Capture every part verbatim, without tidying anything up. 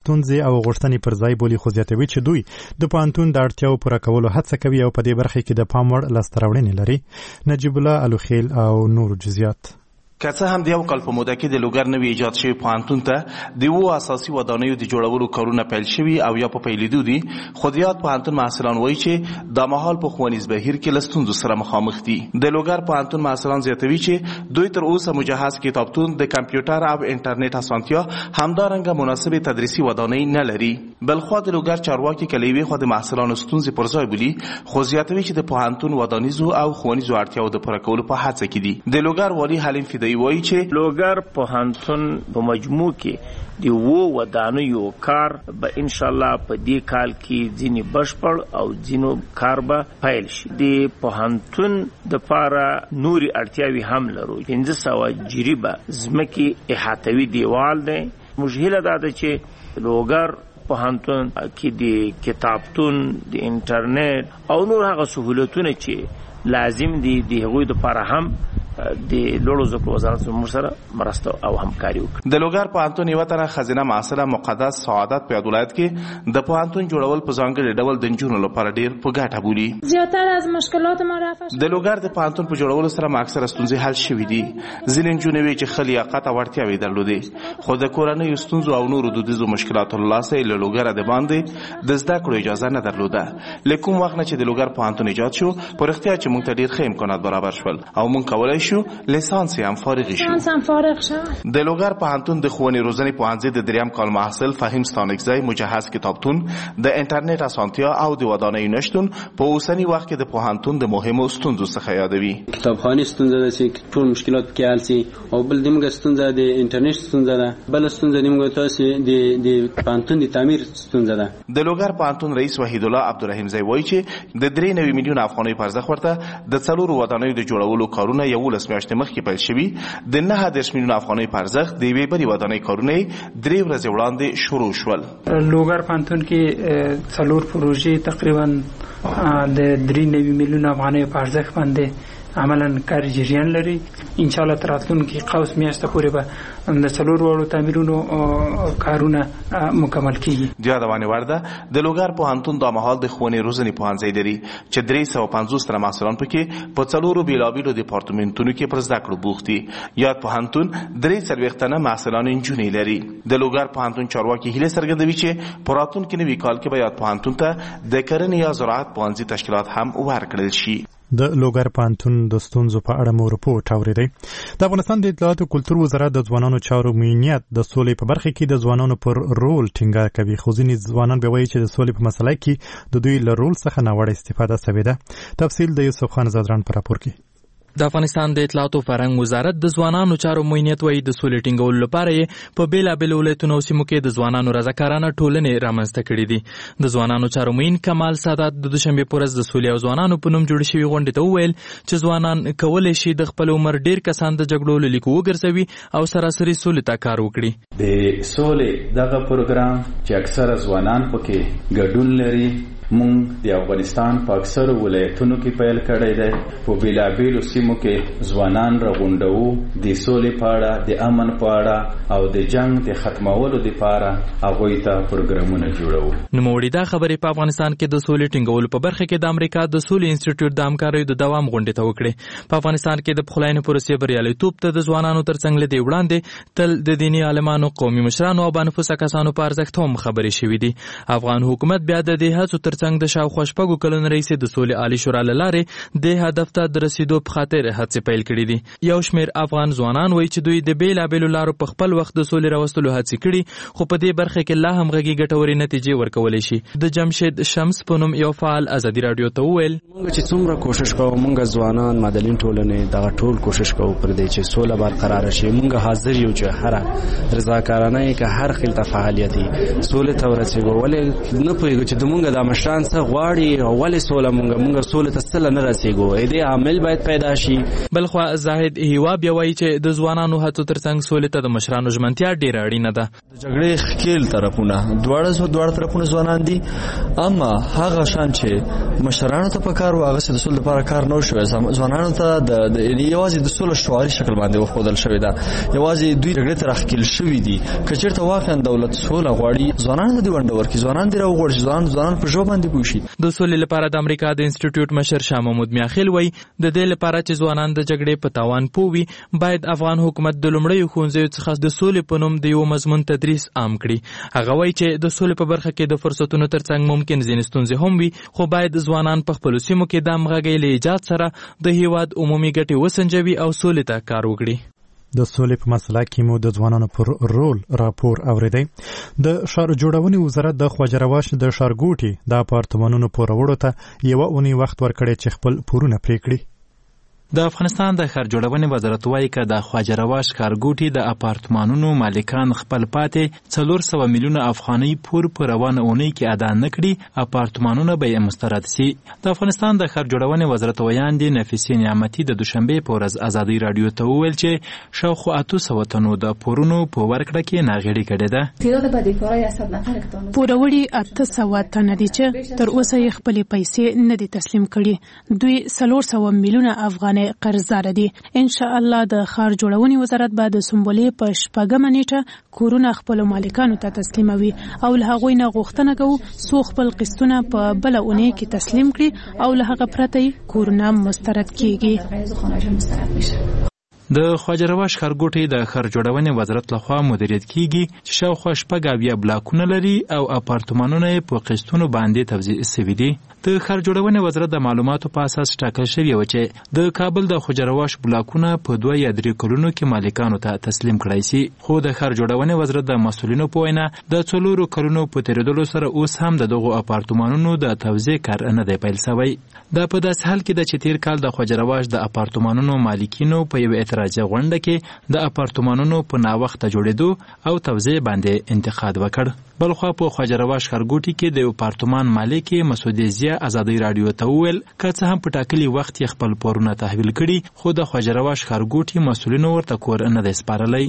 ستونزې او غوښتنې پر ځای بولي، خو زیاتوي چې دوی د پوهنتون د اړتیاو پوره کولو هڅه کوي او په دې برخه کې د پام وړ لاسته راوړنې لري. نجیب الله الوخیل او نور جزئیات. که څه هم د یو کال په موده کې د لوګر نوی ایجاد شوی پوهنتون ته د اوو اساسي ودانیو د جوړولو کارونه پیل شوي او یا په پیلېدو دي، خو د یاد پوهنتون محصلان وایي چې د مهال په ښوونیز بهیر کې له ستونزو سره مخامخ دي. د لوګر پوهنتون محصلان زیاتوي چې دوی تر اوسه مجهز کتابتون، د کمپیوټر او انټرنیټ اسانتیا، همدارنګه مناسبې تدریسي ودانۍ نه لري. بلخوا د لوګر چارواکي که له یوې خوا د محصلانو ستونزې پر ځای بولي، خو زیاتوي چې د پوهنتون ودانیزو او ښوونیزو اړتیاو د پوره کولو په هڅه کې دي. د لوګر والي حلیم فدایي وایي چې لوګر پوهنتون په مجموع کې د وو ودانیو کار به ان شاء الله په دې کال کې ځینې بشپړ او ځینو کار به پیل شي. د پوهنتون د پاره نوري اړتیاوي هم لرو. پنځه سوه جریبه ځمکې احاطوي دیوال دی. موږ هیله دا ده چې لوګر پوهنتون کې د کتابتون، د انټرنیټ او نور هغه سهولتونه چې لازم دي د هغوی دپاره هم د لوړو زده کړو وزارت زموږ سره مرسته او همکاري وکړي. د لوګر پوهنتون یوه تنه ښځینه محصله مقدس سعادت په یاد ولایت کې د پوهنتون جوړول په ځانګړي ډول د نجونو لپاره ډېر په ګټه بولي. زیاتره از مشکلات ما رفع شد. د لوګر د پوهنتون په جوړولو سره ما اکثره ستونزې حل شوي دي. ځینې نجونې وایي چې ښه لیاقت او وړتیاوې درلودې، خو د کورنیو ستونزو او نورو دودیزو مشکلاتو له لاسه یې له لوګره د باندې د زده کړو اجازه نه درلوده. له کوم وخت نه چې د لوګر پوهنتون ایجاد شو، په رښتیا چې موږ ته ډېر ښه امکانات برابر شول او موږ کولی شو لیسانس هم فارغ شو. هم فارغ شو. د لوګر پوهنتون د ښوونې روزنې پوهنځي د دریم کال محصل فهیم ستانکزی مجهز کتابتون، د انټرنیټ اسانتیا او د ودانیو نشتون په اوسني وخت کې د پوهنتون د مهمو ستونزو څخه یادوي. کتابخانې ستونزه ده چې ټول مشکلات پکې حل شي، او بل دمګه ستونزه د انټرنیټ ستونزه ده، بل ستونزه دمګه تاسو د د پوهنتون د تعمیر ستونزه ده. د لوګر پوهنتون رئیس وحید الله عبدالرحیم زی وایي چې د درې نوي میلیون افغانۍ په ارزښت ورته د څلورو ودانیو د جوړولو کارونه یولس میاشتې مخکې پیل شوي. د نهه دېرش میلیون افغانۍ په ارزښت د یوې بلې ودانۍ کارونه درې ورځې وړاندې شروع شول. لوګر پوهنتون کې څلور پروژې تقریبا د درې نوي میلیون افغانۍ په ارزښت باندې عملا کار جریان لري. ان شاء الله تر راتلونکي قوس میاشته پورې به د څلور وړو تعمیرونو کارونه مکمل کیږي. د یادونې وړ ده د لوګر پوهنتون دا مهال د ښوونې روزنې پوهنځی لري چې درې سوه پنځوس تنه محصلان پکې په څلورو بېلابېلو ډیپارتمنټونو کې پر زده کړو بوخت دي. یاد پوهنتون درې څلوېښت تنه محصلان نجونې لري. د لوګر پوهنتون چارواکي هیله څرګندوي چې په راتلونکي نوي کال کې به یاد پوهنتون ته د کرنې یا زراعت پوهنځي تشکیلات هم ورکړل شي. د لوګر پوهنتون د ستونزو په اړه مو رپورټ اورېدی. د افغانستان د اطلاعات او کلتور وزارت د ځوانانو چارو مینیت د سولې په برخه کې د ځوانانو پر رول ټینګار کوي، خو ځینې ځوانان به وایي چې د سولې په مسله کې د دوی له رول څخه ناوړه استفاده شوې ده. تفصیل د یوسف خان زادران په راپور کې. د افغانستان د اطلاعات او فرهنګ وزارت د ځوانانو چارو مینیت وایي د سولې ټینګولو لپاره یې په بېلابېلو ولایتونو او سیمو کې د ځوانانو رضاکارانه ټولنې رامنځته کړي دي. د ځوانانو چارو مین کمال سادات د دوشنبې په ورځ د سولې او ځوانانو په نوم جوړې شوې غونډې ته وویل چې ځوانان کولی شي د خپل عمر ډېر کسان د جګړو له لیکو وګرځوي او سراسري سولې ته کار وکړي. د سولې دغه پروګرام چې اکثره ځوانان پکې ګډون لري، مونږ د افغانستان په اکثرو ولایتونو کې پیل کړی دی. په بېلابېلو سیمو کې ځوانان راغونډوو د سولې په اړه، د امن په اړه او د جنګ د ختمولو دپاره هغوی ته پروګرامونه جوړوو. نوموړي دا خبرې په افغانستان کې د سولې ټینګولو په برخه کې د امریکا د سولې انسټیټیوټ د همکاریو د دوام غونډې ته وکړې. په افغانستان کې د پخلاینې پروسې بریالیتوب ته د ځوانانو ترڅنګ له دې وړاندې تل د دیني عالمانو، قومي مشرانو او بانفوسه کسانو په ارزښت هم خبرې شوي دي. افغان حکومت بیا د دې هڅو ترڅنګ د شاوخوا شپږو کلونو راهیسې د سولې عالي شورا له لارې دې هدف ته د رسیدو په خاطر هڅې پیل کړي دي. یو شمېر افغان ځوانان وایي چې دوی د بېلابېلو لارو په خپل وخت د سولې راوستلو هڅې کړي، خو په دې برخه کې لا هم غږی ګټورې نتیجې ورکولی شي. د جمشید شمس په نوم یو فعال ازادي راډیو ته وویل موږ چې څومره کوشش کوو، موږ ځوانان مدني ټولنې دغه ټول کوشش کوو پر دې چې سوله برقراره شي. موږ حاضر یو چې هر رضاکارانه که هر خلته فعالیت سولې ته ورسېږو، ولې نه پوهېږو چې د موږ د مشرانو مشران څه غواړي او ولې سوله مونږ مونږ سوله ته څه نه رسیږو دې عامل باید پیدا شي. بلخوا زاهد هیوا بیا وایي چې د ځوانانو هڅو ترڅنګ سولې ته د مشرانو ژمنتیا ډیره اړینه ده. د جګړې ښکیل طرفونه دواړه دواړه طرفونه ځوانان دي، اما هغه شان چې مشرانو ته په کار واغ د سولې لپاره کار نه شوی، ځوانانو ته د یوازې د سولې شعاري شکل باندې وښودل شوی ده. یوازې دوی جګړې ته راښکیل شوي دي. که چېرته واقعا دولت سوله غواړي ځوانانو ته دې ونډه ورکړي، ځوانان دې راوغواړي چې ځوانان ځوانان په ژبه باندې پوه شي. د سولې لپاره د امریکا د انسټیټیوټ مشر شاه محمود میاخیل وایي د دې لپاره چې ځوانان د جګړې په تاوان پوه وي باید افغان حکومت د لومړیو ښوونځیو څخه د سولې په نوم د یو مضمون تدریس عام کړي. هغه وایي چې د سولې په برخه کې د فرصتونو ترڅنګ ممکن ځینې ستونزې هم وي، خو باید ځوانان په خپلو سیمو کې د همغږۍ له ایجاد سره د هیواد عمومي ګټې وسنجوي او سولې ته کار وکړي. د سولې په مسله کې مو د ځوانانو پر رول راپور اوریدی. د ښار جوړونې وزارت د خواجه رواش د ښارګوټي د اپارتمانونو پوروړو ته یوه اونۍ وخت ورکړی چې خپل پورونه پرې کړي. د افغانستان د ښار جوړونې وزارت وایي که د خواجه رواش ښارګوټي د اپارتمانونو مالکان خپل پاتې څلور سوه میلیونه افغانۍ پور په روانه اونۍ کې ادا نه کړي، اپارتمانونه به یې مسترد سي. د افغانستان د ښار جوړونې وزارت ویاندې نفیسې نعمتي د دوشنبې په ورځ ازادۍ راډیو ته وویل چې شاوخوا اتو سوه تنو د پورونو په ورکړه کې ناغېړي کړې ده. پوروړي اته سوه تنه دي چې تر اوسه یې خپلې پیسې نه دي تسلیم کړي. دوی څلور سوه میلیونه افغانۍ قرضدار دي. ان شاء الله د ښار جوړونې وزارت به د سنبلې په شپږمه نیټه کورونه خپلو مالکانو ته تسلیموي او له هغوی نه غوښتنه کوو څو خپل قسطونه په بله اونۍ کې تسلیم کړي او له هغه پرته کورونه مسترد کیږي. د خواجه رواش ښارګوټي د ښار جوړونې وزارت لخوا مدیریت کیږي چې شاوخوا شپږ اویا بلاکونه لري او اپارتمانونه یې په قسطونو باندې توزیع سوي دي. د ښار جوړونې وزارت د معلوماتو په اساس ټاکل شوي و چې د کابل د خواجه رواش بلاکونه په دوه یا درې کلونو کې مالکانو ته تسلیم کړای شي، خو د ښار جوړونې وزارت د مسؤلینو په وینا د څلورو کلونو په تېرېدلو سره اوس هم د دغو اپارتمانونو د توزیع کار نه دی پیل شوی. دا په داسې حال کې ده چې تېر کال د خواجه رواش د اپارتمانونو مالکینو په یوه اعتراضي غونډه کې د اپارتمانونو په ناوخته جوړېدو او توزیع باندې انتقاد وکړ. بلخوا په خواجه رواش ښارګوټي کې د یو اپارتمان مالک مسعود ضیا ازادۍ راډیو ته وویل که څه هم په ټاکلي وخت یې خپل پورونه تحویل کړي، خو د خواجه رواش ښارګوټي مسؤلینو ورته کور نه دی سپارلی.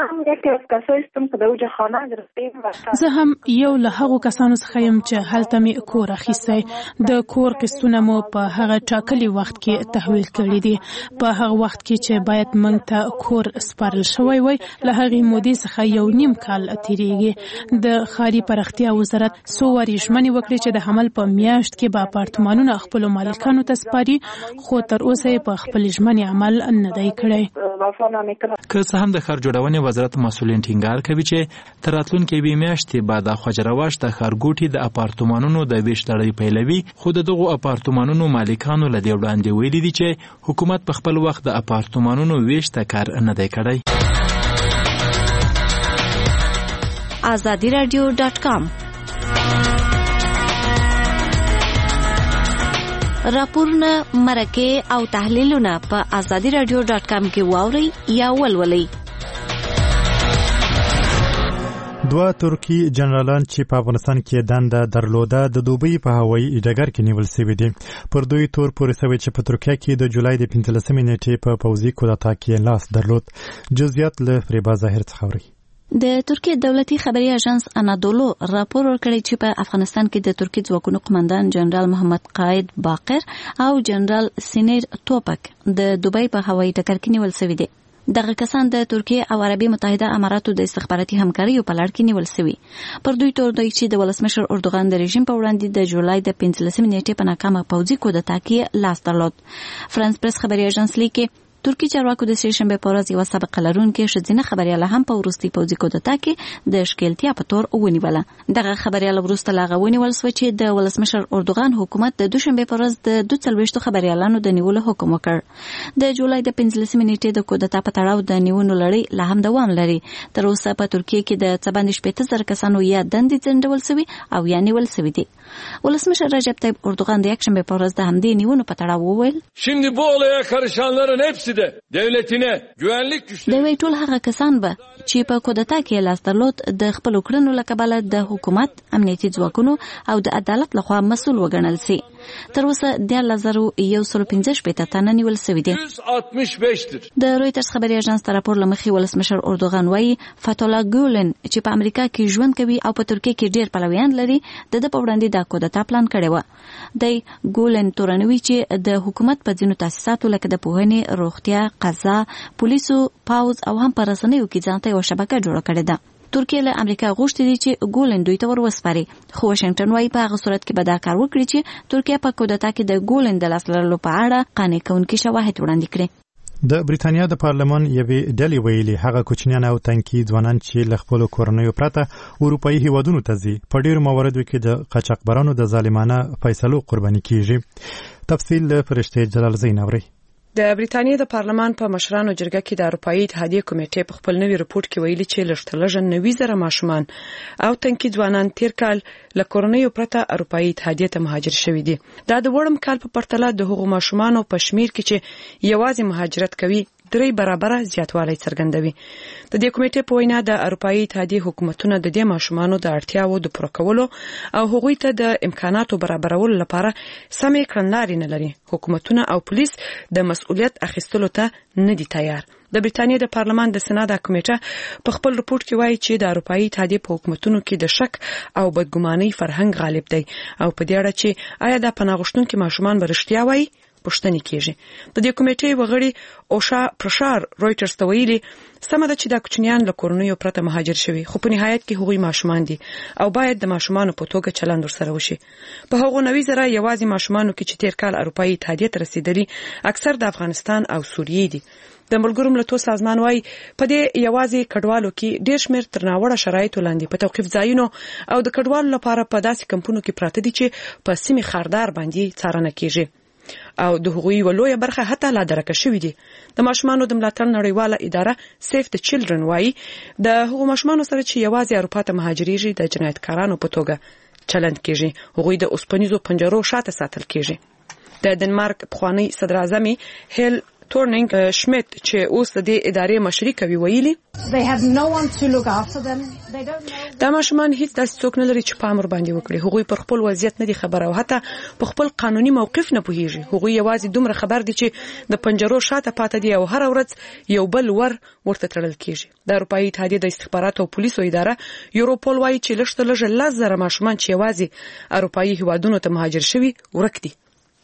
زه هم یو له هغو کسانو څخه یم چې هلته مې کور اخیستی. د کور قسطونه مو په هغه ټاکلي وخت کې تحویل کړي دي. په هغه وخت کې چې باید موږ ته کور سپارل شوی وای له هغې مودې څخه یو نیم کال تیریږي. د ښاري پراختیا وزارت څو وارې ژمنې وکړې چې د حمل په میاشت کې به اپارتمانونه خپلو مالکانو ته سپاري، خو تر اوسه یې په خپلې ژمنې عمل نه دی کړی. که څه هم د ښار جوړونې وزارت مسؤلین ټینګار کوي چې تر راتلونکې یوې میاشتې به د خواجه رواش د ښارګوټي د اپارتمانونو د ویش لړۍ پیلوي، خو د دغو اپارتمانونو مالکانو له دې وړاندې ویلي دي چې حکومت په خپل وخت د اپارتمانونو ویش ته کار نه دی کړی. آزادی رادیو ډاټ کام راپورونه، مرکې او تحلیلونه په آزادی رادیو ډاټ کام کې واورئ یا ولولئ. دوه ترکی جنرالان چې په افغانستان کې دنده درلوده د دوبۍ په هوایي ډګر کې نیول شوي دي. پر دوی تور پورې شوی چې په ترکیه کې د جولای د پنځلسمې نیټې په پوځي کودتا کې لاس درلود. جزئیات له فریبا ظاهر څخه اورئ. د ترکیه دولتي خبري اژانس انادولو راپور ورکړی چې په افغانستان کې د ترکیه ځواکونو قومندان جنرال محمد قائد باقر او جنرال سینیر توپک د دوبۍ په هوایي ډګر کې نیول شوي دي. دغه کسان د ترکیه او عربي متحده اماراتو د استخباراتي همکاریو په لړ کې نیول شوي. پر دوی تور دی چې د ولسمشر اردوغان د رژیم په وړاندې د جولای د پنځلسمې نیټې په ناکامه پوځي کودتا کې لاس درلود. فرانس پریس خبري اژانس لیکي ترکی چارواکو د سې شنبې په ورځ یوه سابقه لرونکې ښځینه خبریاله هم په وروستي پوځي کودتا کې د ښکیلتیا په تور ونیوله. دغه خبریاله وروسته له هغه ونیول شوه چې د ولسمشر اردوغان حکومت د دوشنبې په ورځ د دوه څلوېښتو خبریالانو د نیولو حکم وکړ. د جولای د پنځلسمې نیټې د کودتا په تړاو د نیونو لړۍ لا هم دوام لري. تر اوسه په ترکیه کې د څه باندې شپېته زره کسانو یا دندې ځنډول شوي او یا نیول شوي دي. ولسمشر رجب طیب اردوغان د یکشنبې په ورځ د همدې نیونو په تړاو وویل: Şimdi bu olaya karışanların hepsi de devletine güvenlik güçleri د وی ټول هغه کسان به چې په کودتا کې لاس درلود د خپل کړنو له کبله د حکومت امنیتي ځواکونو او د عدالت لخوا مسؤل وګڼل سي. تر اوسه د لزرو یو سل پنځه شپږ تنه نیول شوي دي. د رویټرز خبري اژانس تر راپور لمخې ولسمشر اردوغان وایي فتولا ګولن چې په امریکا کې ژوند کوي او په ترکیه کې ډیر پلویان لري د د په وړاندې د کودتا پلان کړی و. د ګولن تورنوي چې د حکومت په ځینو تاسیساتو لکه د پوهنې، روغتیا، قضا، پولیسو، پاوز او هم په رسنیو کې ځانته یو شبکه جوړه کړې ده. ترکیه له امریکا غوښتي دي چې ګولن دوی ته ور وسپاري، خو واشنگټن وايي په هغه صورت کې به دا کار وکړي چې ترکیه په کودتا کې د ګولن د لاس لرلو په اړه قانع کوونکي شواهد وړاندې کړي. د بریتانیا د پارلمان یوې ډلې ویلي هغه کوچنیان او تنکي ځوانان چې له خپلو کورنیو پرته اروپایي هیوادونو ته ځي په ډېرو مواردو کې د قاچاقبرانو د ظالمانه فیصلو قرباني کیږي. تفصیل له فرشته جلال زین اوري. د بریتانیا د پارلمان په مشرانو جرګه کې د اروپایي اتحادیې کمیټې په خپل نوي رپورت کې ویلي چې لږترلږه نوي زره ماشومان او تنکي ځوانان تیر کال له کورنیو پرته اروپایي اتحادیې ته مهاجر شوي دي. دا د وړم کال په پرتله د هغو ماشومانو په شمیر کې چې یوازې مهاجرت کوي درې برابره زیاتوالی څرګندوي. د دې کمیټې په وینا د اروپایي اتحادیې حکومتونه د دې ماشومانو د اړتیاوو د پوره کولو او هغوی ته د امکاناتو برابرولو لپاره سمې کړنلارې نه لري. حکومتونه او پولیس د مسؤلیت اخیستلو ته نه دي تیار. د بریتانیا د پارلمان د سنا د کمیټه په خپل رپورت کې وایي چې د اروپایي اتحادیې په حکومتونو کې د شک او بدګمانۍ فرهنګ غالب دی او په دې اړه چې آیا د پناه غوښتونکو ماشومان به رښتیا وایي پوښتنه کیږي. د دې کمیټې وغړي اوشا پرشار رويټرز ته ویلي سمه ده چې د کوچنیان له کورنیو پرته مهاجر شوي خو په نهایت کې هغوی ماشومان دي او باید د ماشومانو په توګه چلند ورسره وشي. په هغو نوي زره یوازې ماشومانو کې چې تیر کال اروپایي اتحادیې ته رسیدلي اکثر د افغانستان او سوریې دي. د ملګرو ملتونو سازمان وايي په دې یوازې کډوالو کې ډېر شمېر تر ناوړه شرایطو لاندې په توقیف ځایونو او د کډوالو لپاره په داسې کمپونو کې پراته دي چې په سیمې خاردار باندې څارنه کیږي او د هغوی ولويه برخه حتی لا درکه شوې دي. د ماشومانو د ملاتړ نړیواله اداره سیف د چیلډرن وايي د هغو ماشومانو سره چې یوازې اروپا ته مهاجرېږي د جنایتکارانو په توګه چلند کیږي. هغوی د اوسپنیزو پنجرو شاته ساتل کیږي. د دنمارک پخوانی صدر اعظم هیل تورنینګ شمیت چې اوس د دې ادارې مشري کوي ویلي دا ماشومان هیڅ داسې څوک نه لري چې پام ور باندې وکړي. هغوی پر خپل وضعیت نه دي خبر او حتی په خپل قانوني موقف نه پوهیږي. هغوی یوازې دومره خبر دي چې د پنجرو شاته پاتې دي او هر ورځ یو بل ور ورته تړل کیږي. د اروپایي اتحادیې د استخباراتو او پولیسو اداره یوروپول وايي چې لږترلږه لس زره ماشومان چې یوازې اروپایي هیوادونو ته مهاجر شوي ورک دي.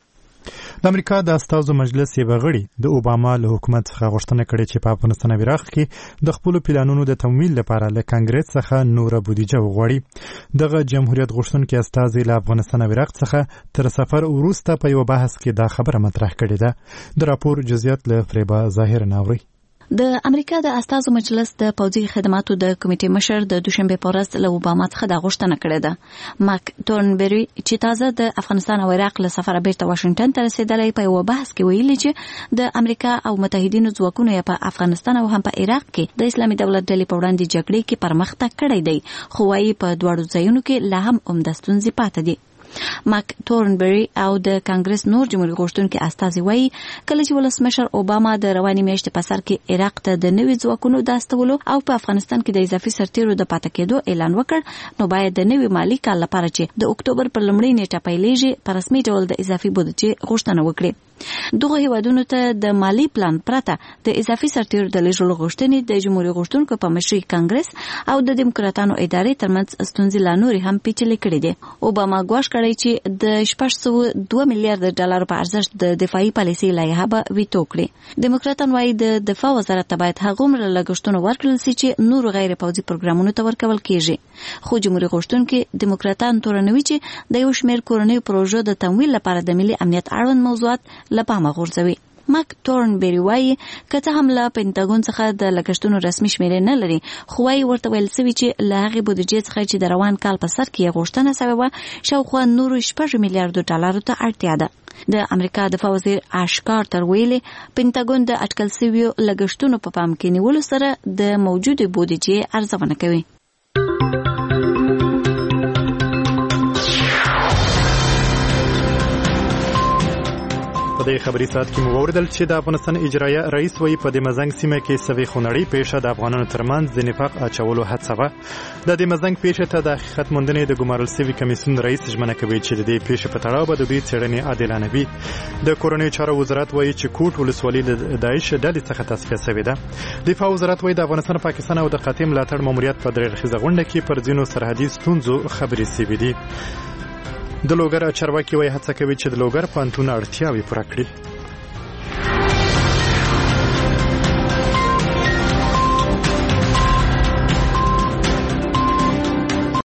د امریکا د استازو مجلس یې بغړي د اوباما له حکومت څخه غوښتنه کړې چې په افغانستان او عراق کې د خپل پلانونو د تمویل لپاره له کانګرس څخه نوره بودیجه وغواړي. دغه جمهوریت غوښتونکي استازي له افغانستان او عراق څخه تر سفر وروسته په یو بحث کې دا خبره مطرح کړې ده. د راپور جزئیات له فریبا ظاهر ناوري. د امریکا د استازو مجلس د پوځي خدماتو د کمیټې مشر د دوشنبه په ورځ له اوباما څخه د غوښتنه کړې ده. ماک تورنبری چې تازه د افغانستان او عراق له سفر بیرته واشنگټن ته رسیدلی په یو بحث کې ویلي چې د امریکا او متحدینو ځواکونو یې په افغانستان او هم په عراق کې د اسلامي دولت ډلې په وړاندې جګړې کې پرمختګ کړی دی خو وايي په دواړو ځایونو کې لا هم عمده ستونزې پاتې دي. ماک تورنبری او د کانګرس نور جمهوریت غوښتونکي استازي وایي کله چې ولسمشر اوباما د رواني میاشتې په سر کې عراق ته د نوي ځواکونو د استولو او په افغانستان کې د اضافي سرتیرو د پاتې کېدو اعلان وکړ نو باید د نوي مالي کال لپاره چې د اکتوبر پر لومړۍ نیټه پیلېږي په رسمي ډول د اضافي بودیجې غوښتنه وکړي. دغه هیوادونو ته د مالی پلان پرته د اضافي سرتیرو د لېږلو غوښتنې د جمهوریت غوښتونکو په مشرۍ کانګرس او د دیموکراتانو ادارې ترمنځ ستونزې لا نورې هم پیچلې کړې دي. اوباما ګواښ کړی چې د شپږ سوه دوه میلیارډ ډالر په ارزښت د دفاعي پالیسۍ لایحه به ویتو کړي. دیموکراتان وايي د دفاع وزارت ته باید هغومره لګښتونه ورکړل شي چې نورو غیر پوځي پروګرامونو ته ورکول کیږي. خو جمهوریت غوښتونکي دیموکراتان تورنوي چې د یو شمېر کورنیو پروژو د تمویل لپاره د ملي امنیت اړوند موضوعات له پامه غورځوي. ماک تورنبری وايي که څه هم له پینټاګون څخه د لګښتونو رسمي شمیرې نه لري خو وايي ورته ویل شوي چې له هغې بودیجې څخه چې د روان کال په سر کې یې غوښتنه شوې وه شاوخوا نورو شپږ میلیارډو ډالرو ته اړتیا ده. د امریکا دفاع وزیر آش کارټر ویلي پینټاګون د اټکل شویو لګښتونو په پام کې نیولو سره د موجودې بودیجې ارزونه کوي. په دې دې خبري سات کې مو وردل چې د افغانستان اجرایه رئیس وی په د مزنګ سیمه کې سوي خونړی پیښه د افغانانو ترمنځ د نفاق اچولو هڅه وه. د دې مزنګ پیښه ته د حقیقت موندنې د ګمارل سوي کمیسیون رئیس ژمنه کوي چې د دې پیښې په تړاو به د دوی څېړنې عادلانه وي. د کورنیو چارو وزارت وایي چې کوټ ولسوالي د داعش ډلې څخه تصفیه شوې ده. دفاع وزارت وایي د افغانستان پاکستان او د قطع ملاتړ ماموریت په درې اړخیزه غونډه کې پر ځینو سرحدي ستونزو خبرې شوې دي. د لوګر چارواکي وایي هڅه کوي چې د لوګر پوهنتون اړتیاوې پوره کړي.